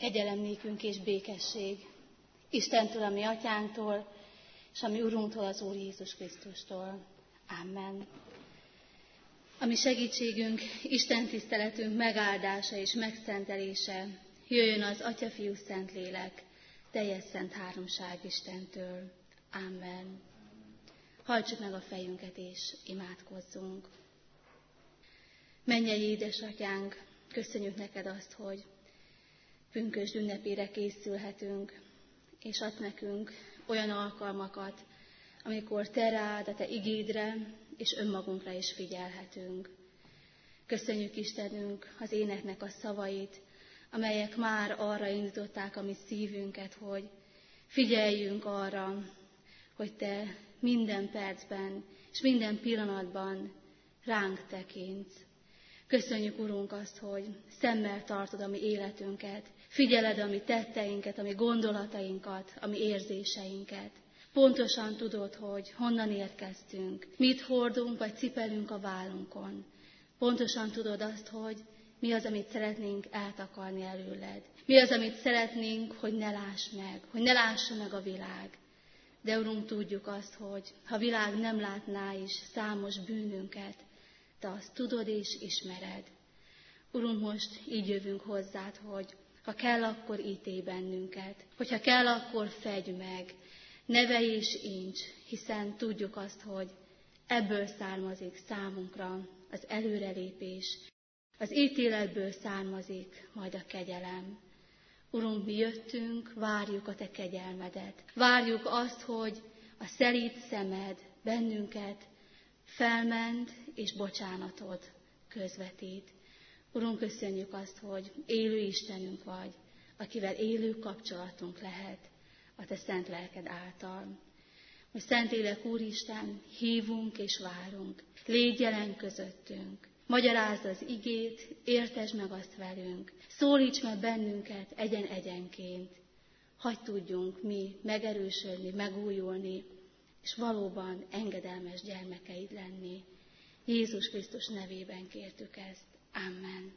Kegyelem nékünk és békesség Istentől, a mi atyánktól, és a mi Urunktól, az Úr Jézus Krisztustól. Amen. A mi segítségünk, Isten tiszteletünk megáldása és megszentelése jöjjön az Atya, Fiú, Szentlélek, teljes szent háromság Istentől. Amen. Hajtsuk meg a fejünket és imádkozzunk. Mennyei édesatyánk, köszönjük neked azt, hogy pünkösd ünnepére készülhetünk, és ad nekünk olyan alkalmakat, amikor te rád, a te igédre és önmagunkra is figyelhetünk. Köszönjük Istenünk az éneknek a szavait, amelyek már arra indították a mi szívünket, hogy figyeljünk arra, hogy te minden percben és minden pillanatban ránk tekintsz. Köszönjük, Urunk, azt, hogy szemmel tartod a mi életünket, figyeled a mi tetteinket, a mi gondolatainkat, a mi érzéseinket. Pontosan tudod, hogy honnan érkeztünk, mit hordunk vagy cipelünk a vállunkon. Pontosan tudod azt, hogy mi az, amit szeretnénk eltakarni előled. Mi az, amit szeretnénk, hogy ne láss meg, hogy ne lássa meg a világ. De, Urunk, tudjuk azt, hogy ha a világ nem látná is számos bűnünket, te azt tudod és ismered. Urunk, most így jövünk hozzád, hogy ha kell, akkor ítélj bennünket, hogyha kell, akkor fedj meg, nevelj és ints, hiszen tudjuk azt, hogy ebből származik számunkra az előrelépés, az ítéletből származik majd a kegyelem. Urunk, mi jöttünk, várjuk a te kegyelmedet, várjuk azt, hogy a szelíd szemed bennünket felment és bocsánatot közvetít. Urunk, köszönjük azt, hogy élő Istenünk vagy, akivel élő kapcsolatunk lehet a te szent lelked által. Most Szentlélek Úristen, hívunk és várunk, légy jelen közöttünk, magyarázd az igét, értesd meg azt velünk, szólíts meg bennünket egyen-egyenként, hadd tudjunk mi megerősödni, megújulni, és valóban engedelmes gyermekeid lenni. Jézus Krisztus nevében kértük ezt. Amen.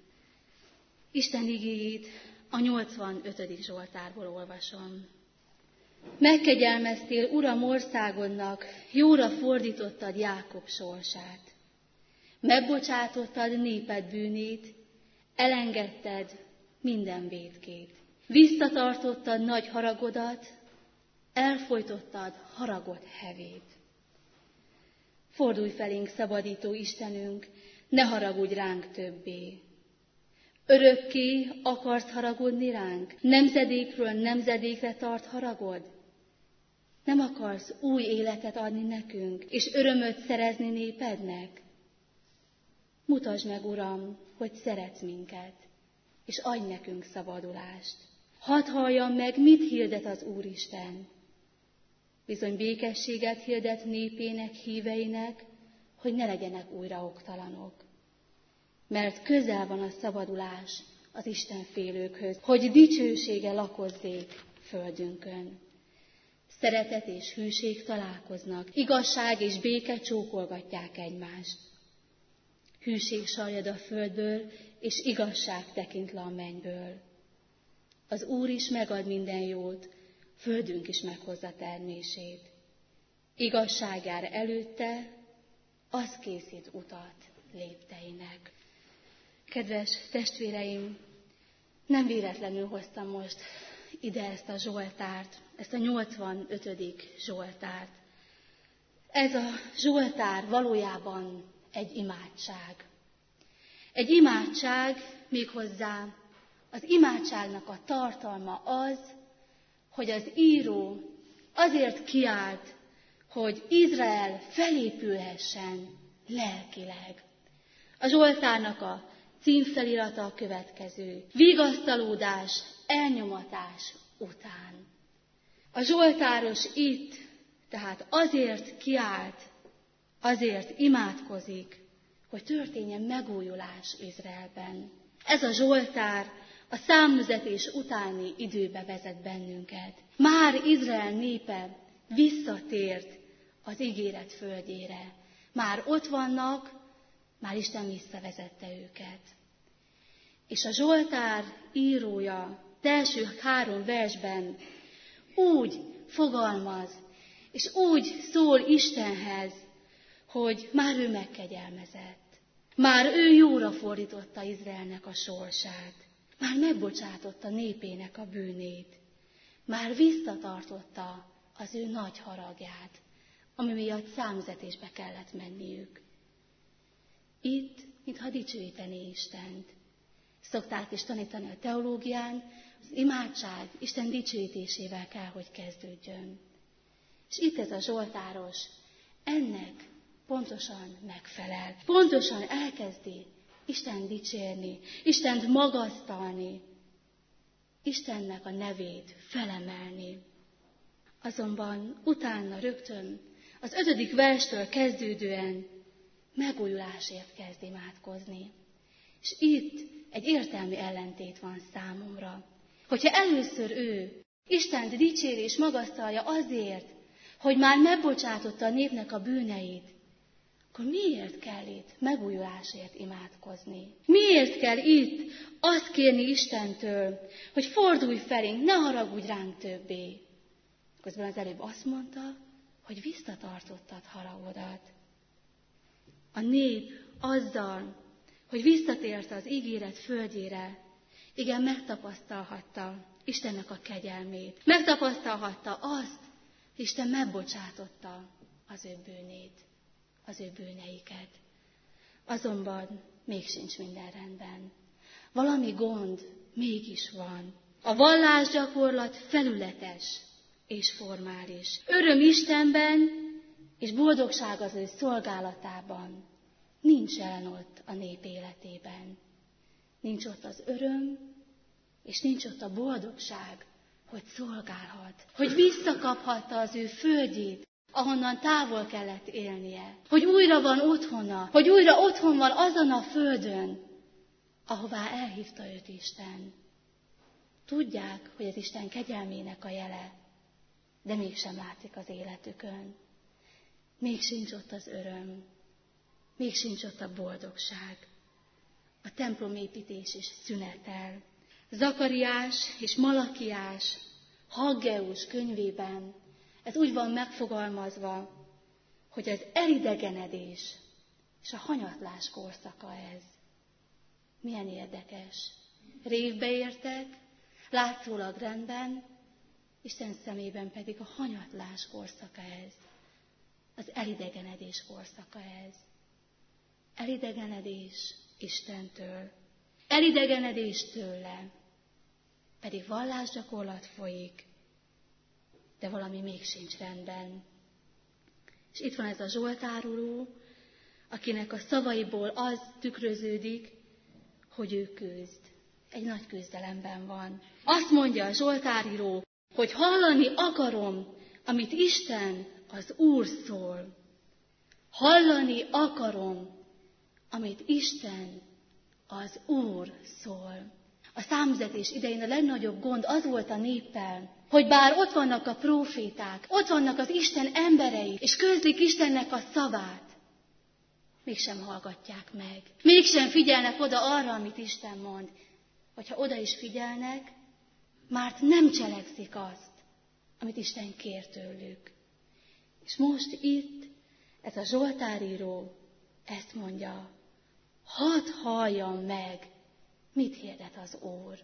Isten igéjét a 85. Zsoltárból olvasom. Megkegyelmeztél, Uram, országodnak, jóra fordítottad Jákob sorsát. Megbocsátottad néped bűnét, elengedted minden vétkét. Visszatartottad nagy haragodat, elfojtottad haragod hevét. Fordulj felénk, szabadító Istenünk, ne haragudj ránk többé. Örökké akarsz haragudni ránk? Nemzedékről nemzedékre tart haragod? Nem akarsz új életet adni nekünk, és örömöt szerezni népednek? Mutasd meg, Uram, hogy szeretsz minket, és adj nekünk szabadulást. Hadd halljam meg, mit hirdet az Úristen. Bizony békességet hirdet népének, híveinek, hogy ne legyenek újra oktalanok. Mert közel van a szabadulás az Istenfélőkhöz, hogy dicsősége lakozzék földünkön. Szeretet és hűség találkoznak, igazság és béke csókolgatják egymást. Hűség sarjad a földből, és igazság tekint le a mennyből. Az Úr is megad minden jót, földünk is meghozza termését. Igazság jár előtte, az készít utat lépteinek. Kedves testvéreim, nem véletlenül hoztam most ide ezt a Zsoltárt, ezt a 85. Zsoltárt. Ez a Zsoltár valójában egy imádság. Egy imádság, méghozzá az imádságnak a tartalma az, hogy az író azért kiált, hogy Izrael felépülhessen lelkileg. A Zsoltárnak a címfelirata a következő: vigasztalódás, elnyomatás után. A zsoltáros itt tehát azért kiált, azért imádkozik, hogy történjen megújulás Izraelben. Ez a zsoltár a számüzetés utáni időbe vezet bennünket. Már Izrael népe visszatért az ígéret földjére. Már ott vannak, már Isten visszavezette őket. És a zsoltár írója első 3 versben úgy fogalmaz, és úgy szól Istenhez, hogy már ő megkegyelmezett. Már ő jóra fordította Izraelnek a sorsát. Már megbocsátotta népének a bűnét. Már visszatartotta az ő nagy haragját, ami miatt számüzetésbe kellett menniük. Itt, mintha dicsőítené Istent. Szokták is tanítani a teológián, az imádság Isten dicsőítésével kell, hogy kezdődjön. És itt ez a zsoltáros ennek pontosan megfelel. Pontosan elkezdi Istent dicsérni, Istent magasztalni, Istennek a nevét felemelni. Azonban utána rögtön az 5. verstől kezdődően megújulásért kezd imádkozni. És itt egy értelmi ellentét van számomra. Hogyha először ő Istent dicséri és magasztalja azért, hogy már megbocsátotta a népnek a bűneit, akkor miért kell itt megújulásért imádkozni? Miért kell itt azt kérni Istentől, hogy fordulj felénk, ne haragudj ránk többé? Közben az előbb azt mondta, hogy visszatartottad haragodat. A nép azzal, hogy visszatért az ígéret földjére, igen, megtapasztalhatta Istennek a kegyelmét. Megtapasztalhatta azt, hogy Isten megbocsátotta az ő bűnét, az ő bűneiket. Azonban még sincs minden rendben. Valami gond mégis van. A vallásgyakorlat felületes és formális. Öröm Istenben és boldogság az ő szolgálatában nincs jelen ott a nép életében. Nincs ott az öröm, és nincs ott a boldogság, hogy szolgálhat, hogy visszakaphatta az ő földjét, ahonnan távol kellett élnie, hogy újra van otthona, hogy újra otthon van azon a földön, ahová elhívta őt Isten. Tudják, hogy az Isten kegyelmének a jele, de mégsem látszik az életükön. Még sincs ott az öröm, még sincs ott a boldogság. A templomépítés is szünetel. Zakariás és Malakiás, Haggeus könyvében ez úgy van megfogalmazva, hogy az elidegenedés és a hanyatlás korszaka ez. Milyen érdekes. Révbe értek, látszólag rendben, Isten szemében pedig a hanyatlás korszaka ez. Az elidegenedés korszaka ez. Elidegenedés Istentől. Elidegenedés tőle. Pedig vallásgyakorlat folyik, de valami még sincs rendben. És itt van ez a zsoltároló, akinek a szavaiból az tükröződik, hogy ő küzd. Egy nagy küzdelemben van. Azt mondja a zsoltáríró, hogy hallani akarom, amit Isten, az Úr szól. Hallani akarom, amit Isten, az Úr szól. A számüzetés idején a legnagyobb gond az volt a néppel, hogy bár ott vannak a próféták, ott vannak az Isten emberei, és közlik Istennek a szavát, mégsem hallgatják meg. Mégsem figyelnek oda arra, amit Isten mond. Vagy ha oda is figyelnek, már nem cselekszik azt, amit Isten kér tőlük. És most itt ez a zsoltáríró ezt mondja, hadd halljam meg, mit hirdet az Úr.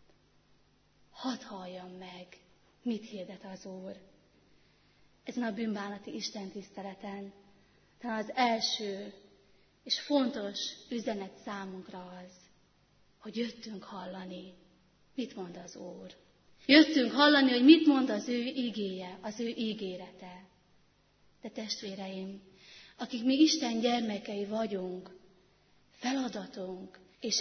Hadd halljam meg, mit hirdet az Úr. Ezen a bűnbánati Isten tiszteleten talán az első és fontos üzenet számunkra az, hogy jöttünk hallani, mit mond az Úr. Jöttünk hallani, hogy mit mond az ő igéje, az ő ígérete. De testvéreim, akik mi Isten gyermekei vagyunk, feladatunk és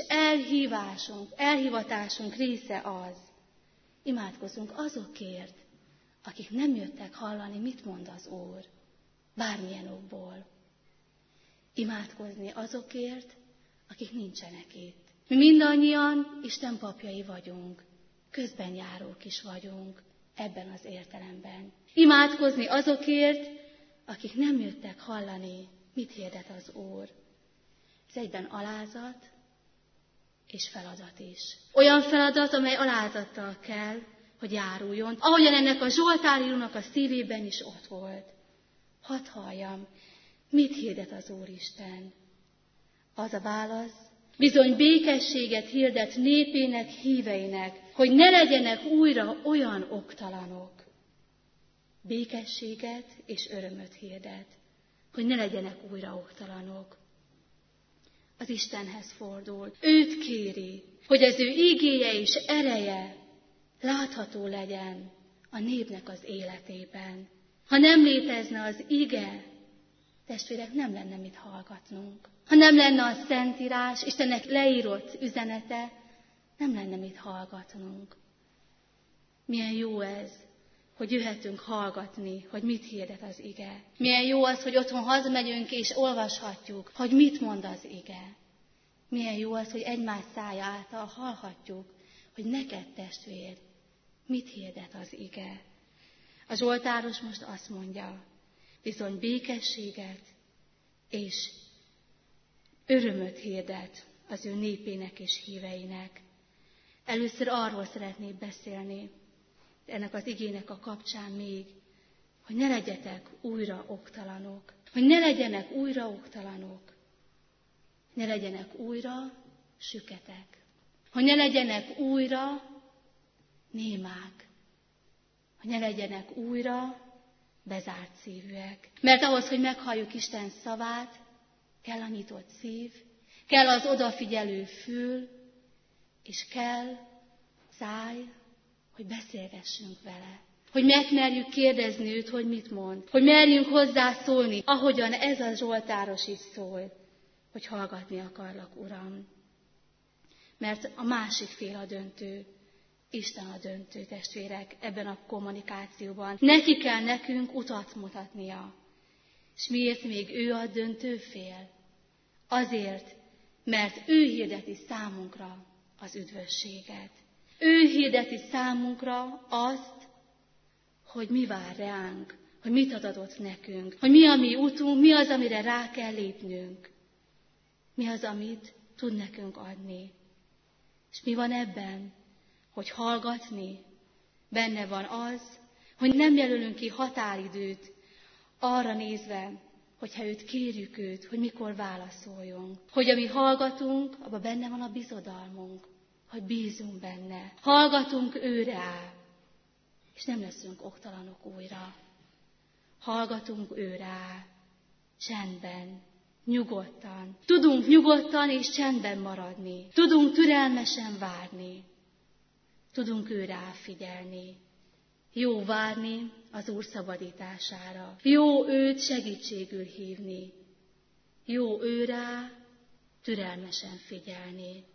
elhivatásunk része az, imádkozzunk azokért, akik nem jöttek hallani, mit mond az Úr, bármilyen okból. Imádkozni azokért, akik nincsenek itt. Mi mindannyian Isten papjai vagyunk, közbenjárók is vagyunk ebben az értelemben. Imádkozni azokért, akik nem jöttek hallani, mit hirdet az Úr. Ez egyben alázat, és feladat is. Olyan feladat, amely alázattal kell, hogy járuljon, ahogyan ennek a zsoltárírónak a szívében is ott volt. Hadd halljam, mit hirdet az Úristen? Az a válasz, bizony békességet hirdet népének, híveinek, hogy ne legyenek újra olyan oktalanok. Békességet és örömöt hirdet, hogy ne legyenek újra oktalanok. Az Istenhez fordul, őt kéri, hogy az ő ígéje és ereje látható legyen a népnek az életében. Ha nem létezne az ige, testvérek, nem lenne mit hallgatnunk. Ha nem lenne a Szentírás, Istennek leírott üzenete, nem lenne mit hallgatnunk. Milyen jó ez, hogy jöhetünk hallgatni, hogy mit hirdet az ige. Milyen jó az, hogy otthon hazamegyünk és olvashatjuk, hogy mit mond az ige. Milyen jó az, hogy egymás szája által hallhatjuk, hogy neked, testvér, mit hirdet az ige. A zsoltáros most azt mondja, bizony békességet és örömöt hirdet az ő népének és híveinek. Először arról szeretnék beszélni, ennek az igének a kapcsán még, hogy ne legyetek újra oktalanok. Hogy ne legyenek újra oktalanok. Ne legyenek újra süketek. Hogy ne legyenek újra némák. Hogy ne legyenek újra bezárt szívűek. Mert ahhoz, hogy meghalljuk Isten szavát, kell a nyitott szív, kell az odafigyelő fül, és kell száj, hogy beszélgessünk vele. Hogy megmerjük kérdezni őt, hogy mit mond. Hogy merjünk hozzászólni, ahogyan ez a zsoltáros is szól, hogy hallgatni akarlak, Uram. Mert a másik fél a döntő, Isten a döntő, testvérek, ebben a kommunikációban. Neki kell nekünk utat mutatnia. És miért még ő a döntő fél? Azért, mert ő hirdeti számunkra az üdvösséget. Ő hirdeti számunkra azt, hogy mi vár ránk, hogy mit adott nekünk, hogy mi a mi útunk, mi az, amire rá kell lépnünk, mi az, amit tud nekünk adni. És mi van ebben, hogy hallgatni? Benne van az, hogy nem jelölünk ki határidőt arra nézve, hogyha őt kérjük őt, hogy mikor válaszoljon. Hogy ami hallgatunk, abban benne van a bizodalmunk, hogy bízunk benne. Hallgatunk ő rá, és nem leszünk oktalanok újra. Hallgatunk ő rá, csendben, nyugodtan. Tudunk nyugodtan és csendben maradni. Tudunk türelmesen várni. Tudunk ő rá figyelni. Jó várni az Úr szabadítására. Jó őt segítségül hívni. Jó ő rá türelmesen figyelni.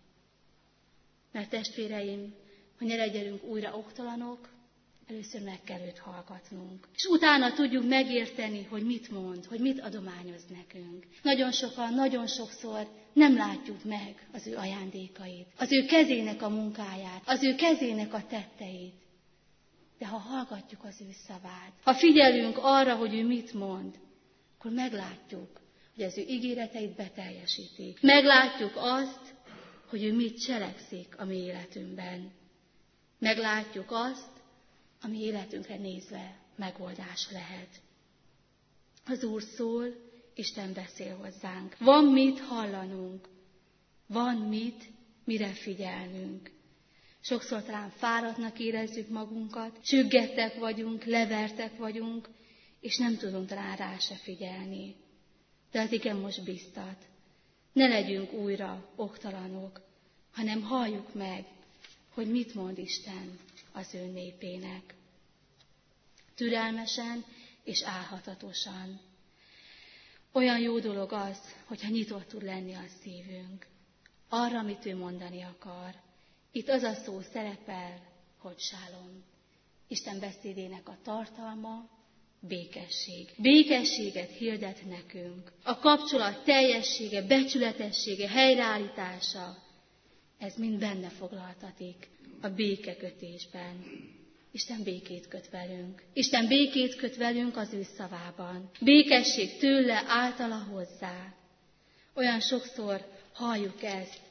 Mert testvéreim, hogy ne legyünk újra oktalanok, először meg kell őt hallgatnunk. És utána tudjuk megérteni, hogy mit mond, hogy mit adományoz nekünk. Nagyon sokan, nagyon sokszor nem látjuk meg az ő ajándékait, az ő kezének a munkáját, az ő kezének a tetteit. De ha hallgatjuk az ő szavát, ha figyelünk arra, hogy ő mit mond, akkor meglátjuk, hogy az ő ígéreteit beteljesíti. Meglátjuk azt, hogy ő mit cselekszik a mi életünkben. Meglátjuk azt, ami életünkre nézve megoldás lehet. Az Úr szól, Isten beszél hozzánk. Van mit hallanunk, van mire figyelnünk. Sokszor talán fáradtnak érezzük magunkat, csüggettek vagyunk, levertek vagyunk, és nem tudunk talán rá se figyelni. De az ige most biztat. Ne legyünk újra oktalanok, hanem halljuk meg, hogy mit mond Isten az ő népének. Türelmesen és álhatatosan. Olyan jó dolog az, hogyha nyitott tud lenni a szívünk arra, amit ő mondani akar. Itt az a szó szerepel, hogy sálom. Isten beszédének a tartalma békesség. Békességet hirdet nekünk. A kapcsolat teljessége, becsületessége, helyreállítása, ez mind benne foglaltatik a békekötésben. Isten békét köt velünk. Isten békét köt velünk az ő szavában. Békesség tőle, általa hozzá. Olyan sokszor halljuk ezt.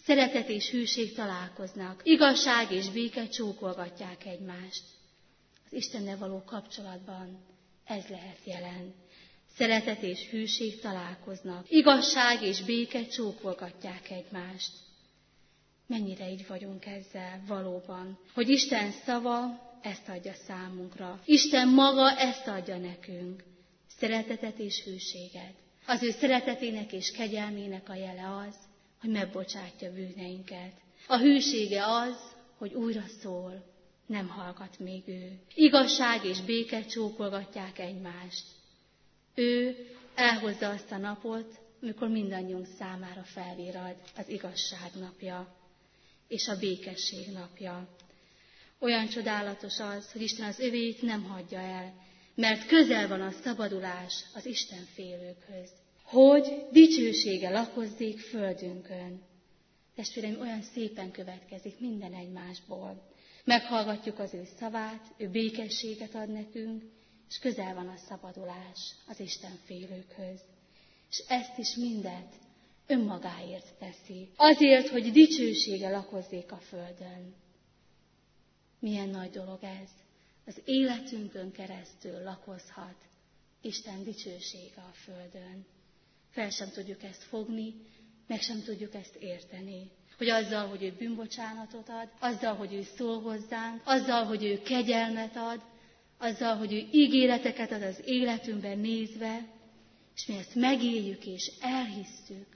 Szeretet és hűség találkoznak, igazság és béke csókolgatják egymást. Az Istennel való kapcsolatban ez lehet jelen. Szeretet és hűség találkoznak, igazság és béke csókolgatják egymást. Mennyire így vagyunk ezzel valóban, hogy Isten szava ezt adja számunkra. Isten maga ezt adja nekünk. Szeretetet és hűséget. Az ő szeretetének és kegyelmének a jele az, hogy megbocsátja bűneinket. A hűsége az, hogy újra szól, nem hallgat még ő. Igazság és béke csókolgatják egymást. Ő elhozza azt a napot, amikor mindannyiunk számára felvirad az igazság napja és a békesség napja. Olyan csodálatos az, hogy Isten az övéit nem hagyja el, mert közel van a szabadulás az Isten félőkhöz, hogy dicsősége lakozzék földünkön. Testvéreim, olyan szépen következik minden egymásból. Meghallgatjuk az ő szavát, ő békességet ad nekünk, és közel van a szabadulás az Isten félőkhöz. És ezt is mindet önmagáért teszi. Azért, hogy dicsősége lakozzék a földön. Milyen nagy dolog ez! Az életünkön keresztül lakozhat Isten dicsősége a földön. Fel sem tudjuk ezt fogni, meg sem tudjuk ezt érteni. Hogy azzal, hogy ő bűnbocsánatot ad, azzal, hogy ő szól hozzánk, azzal, hogy ő kegyelmet ad, azzal, hogy ő ígéreteket ad az életünkben nézve, és mi ezt megéljük és elhisszük,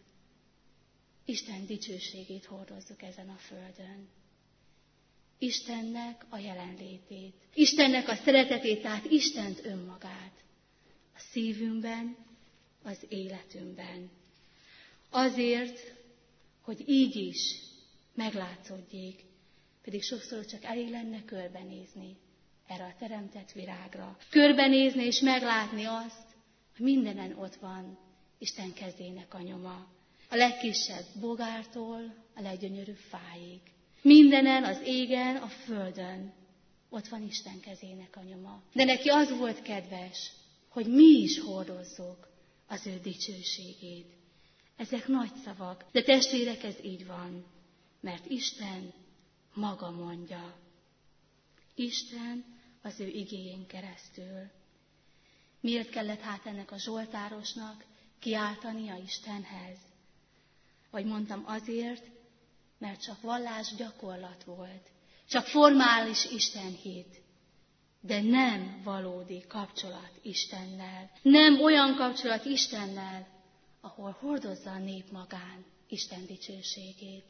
Isten dicsőségét hordozzuk ezen a földön. Istennek a jelenlétét, Istennek a szeretetét, tehát Istent önmagát a szívünkben, az életünkben. Azért, hogy így is meglátszódjék, pedig sokszor csak elég lenne körbenézni erre a teremtett virágra. Körbenézni és meglátni azt, hogy mindenen ott van Isten kezének a nyoma. A legkisebb bogártól a leggyönyörűbb fáig. Mindenen, az égen, a földön ott van Isten kezének a nyoma. De neki az volt kedves, hogy mi is hordozzuk az ő dicsőségét. Ezek nagy szavak, de testvérek, ez így van, mert Isten maga mondja. Isten az ő igéjén keresztül. Miért kellett hát ennek a zsoltárosnak kiáltania Istenhez? Vagy mondtam azért, mert csak vallás gyakorlat volt, csak formális istenhit, de nem valódi kapcsolat Istennel. Nem olyan kapcsolat Istennel, ahol hordozza a nép magán Isten dicsőségét.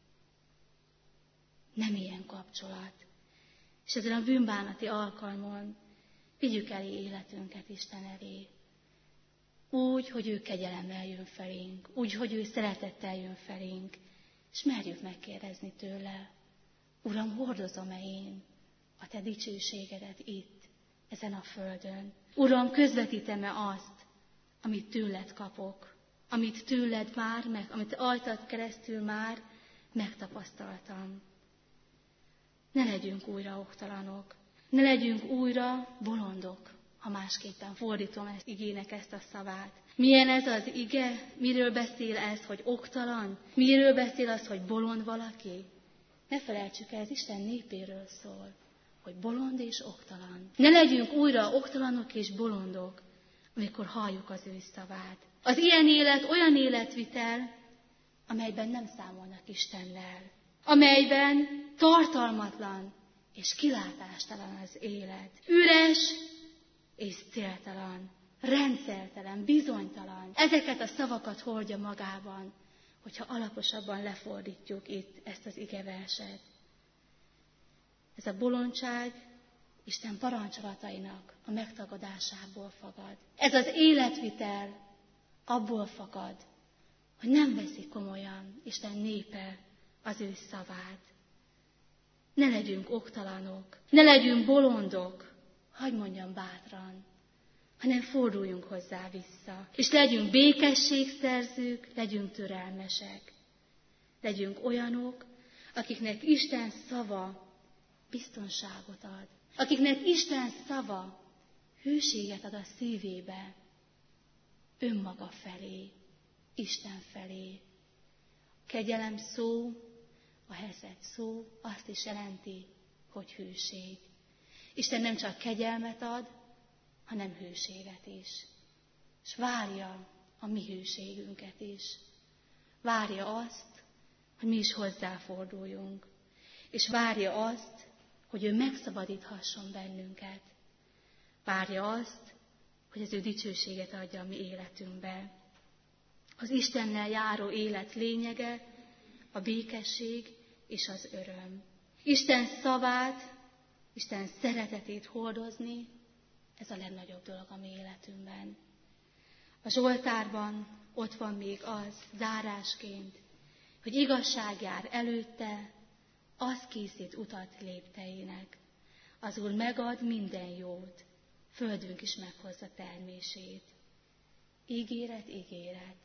Nem ilyen kapcsolat. És ezen a bűnbánati alkalmon vigyük elé életünket Isten elé. Úgy, hogy ő kegyelemmel jön felénk, úgy, hogy ő szeretettel jön felénk, és merjük megkérdezni tőle, Uram, hordozom-e én a te dicsőségedet itt, ezen a földön? Uram, közvetítem-e azt, amit tőled kapok, amit tőled már, amit ajtad keresztül már megtapasztaltam? Ne legyünk újra oktalanok, ne legyünk újra bolondok, ha másképpen fordítom ezt igének ezt a szavát. Milyen ez az ige? Miről beszél ez, hogy oktalan? Miről beszél az, hogy bolond valaki? Ne felejtsük el, ez Isten népéről szól, hogy bolond és oktalan. Ne legyünk újra oktalanok és bolondok, amikor halljuk az ő szavát. Az ilyen élet olyan életvitel, amelyben nem számolnak Istennel, amelyben tartalmatlan és kilátástalan az élet. Üres és céltalan, rendszertelen, bizonytalan. Ezeket a szavakat hordja magában, hogyha alaposabban lefordítjuk itt ezt az igeverset. Ez a bolondság Isten parancsolatainak a megtagadásából fakad. Ez az életvitel abból fakad, hogy nem veszi komolyan Isten népe az ő szavát. Ne legyünk oktalanok, ne legyünk bolondok, hadd mondjam bátran, hanem forduljunk hozzá vissza. És legyünk békességszerzők, legyünk türelmesek. Legyünk olyanok, akiknek Isten szava biztonságot ad. Akiknek Isten szava hűséget ad a szívébe, önmaga felé, Isten felé. kegyelem szó, a heszed szó azt is jelenti, hogy hűség. Isten nem csak kegyelmet ad, hanem hűséget is. És várja a mi hűségünket is. Várja azt, hogy mi is hozzáforduljunk. És várja azt, hogy ő megszabadíthasson bennünket. Várja azt, hogy az ő dicsőséget adja a mi életünkbe. Az Istennel járó élet lényege a békesség és az öröm. Isten szavát, Isten szeretetét hordozni, ez a legnagyobb dolog a mi életünkben. A Zsoltárban ott van még az zárásként, hogy igazság jár előtte, az készít utat lépteinek. Az Úr megad minden jót, földünk is meghozza termését. Ígéret, ígéret.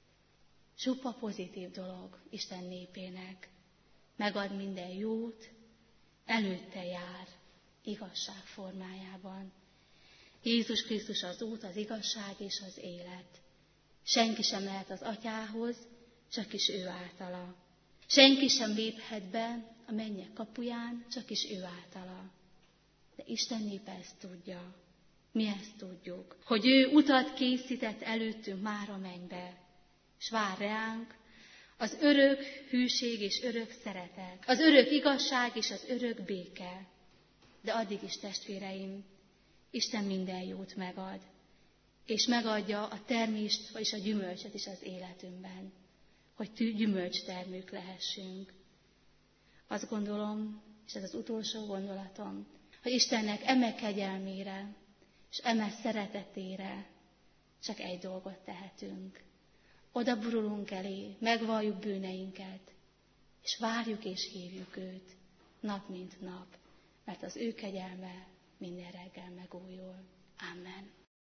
Csupa pozitív dolog Isten népének. Megad minden jót, előtte jár, igazság formájában. Jézus Krisztus az út, az igazság és az élet. Senki sem mehet az Atyához, csak is ő általa. Senki sem léphet be a mennyek kapuján, csak is ő általa. De Isten népe ezt tudja. Mi ezt tudjuk, hogy ő utat készített előttünk már a mennybe, és vár ránk az örök hűség és örök szeretet, az örök igazság és az örök béke. De addig is, testvéreim, Isten minden jót megad, és megadja a termést, vagyis a gyümölcsöt is az életünkben, hogy gyümölcstermők lehessünk. Azt gondolom, és ez az utolsó gondolatom, hogy Istennek eme kegyelmére és eme szeretetére csak egy dolgot tehetünk. Oda burulunk elé, megvalljuk bűneinket, és várjuk és hívjuk őt nap mint nap, mert az ő kegyelme minden reggel megújul. Amen.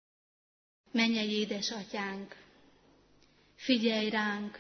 Mennyei édesatyánk, figyelj ránk,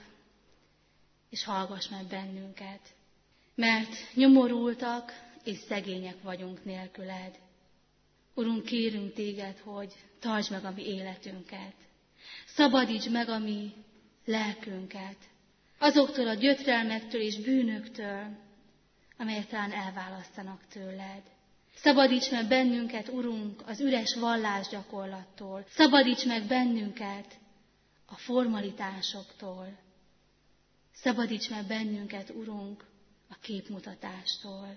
és hallgass meg bennünket, mert nyomorultak és szegények vagyunk nélküled. Urunk, kérünk téged, hogy tartsd meg a mi életünket, szabadíts meg a mi lelkünket, azoktól a gyötrelmektől és bűnöktől, amelyek talán elválasztanak tőled. Szabadíts meg bennünket, Urunk, az üres vallásgyakorlattól. Szabadíts meg bennünket a formalitásoktól. Szabadíts meg bennünket, Urunk, a képmutatástól.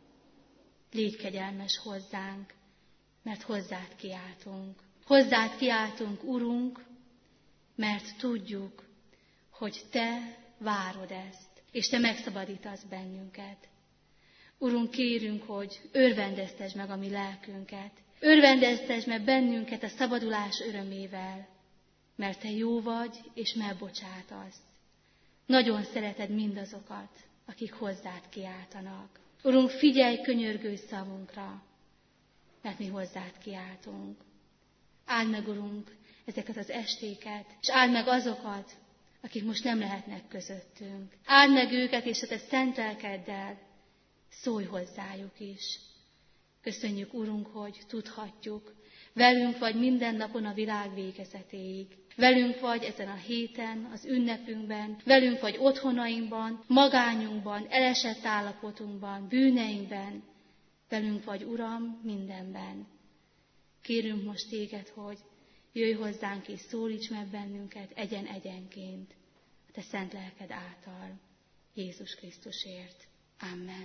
Légy kegyelmes hozzánk, mert hozzád kiáltunk. Hozzád kiáltunk, Urunk, mert tudjuk, hogy Te várod ezt, és Te megszabadítasz bennünket. Urunk, kérünk, hogy örvendeztesd meg a mi lelkünket. Örvendeztesd meg bennünket a szabadulás örömével, mert Te jó vagy, és megbocsátasz. Nagyon szereted mindazokat, akik hozzád kiáltanak. Urunk, figyelj könyörgő szavunkra, mert mi hozzád kiáltunk. Áld meg, Urunk, ezeket az estéket, és áld meg azokat, akik most nem lehetnek közöttünk. Áld meg őket, és a Te szent lelkeddel szólj hozzájuk is. Köszönjük, Urunk, hogy tudhatjuk, velünk vagy minden napon a világ végezetéig. Velünk vagy ezen a héten, az ünnepünkben, velünk vagy otthonainkban, magányunkban, elesett állapotunkban, bűneinkben. Velünk vagy, Uram, mindenben. Kérünk most téged, hogy jöjj hozzánk és szólíts meg bennünket egyen-egyenként a Te szent lelked által, Jézus Krisztusért. Amen.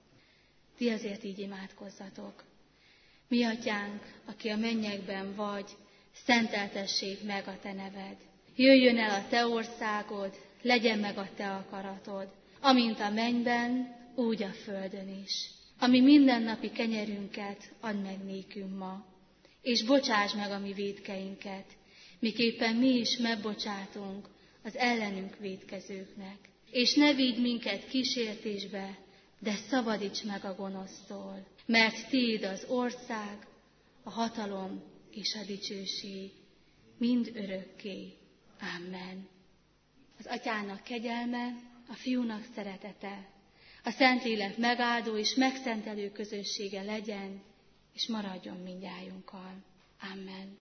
Ti azért így imádkozzatok. Mi Atyánk, aki a mennyekben vagy, szenteltessék meg a Te neved. Jöjjön el a Te országod, legyen meg a Te akaratod, amint a mennyben, úgy a földön is. Ami mindennapi kenyerünket add meg nékünk ma, és bocsáss meg a mi vétkeinket, miképpen mi is megbocsátunk az ellenünk vétkezőknek. És ne vigy minket kísértésbe, de szabadíts meg a gonosztól, mert Tiéd az ország, a hatalom és a dicsőség, mind örökké. Amen. Az Atyának kegyelme, a Fiúnak szeretete, a Szentlélek megáldó és megszentelő közössége legyen, és maradjon mindnyájunkkal. Amen.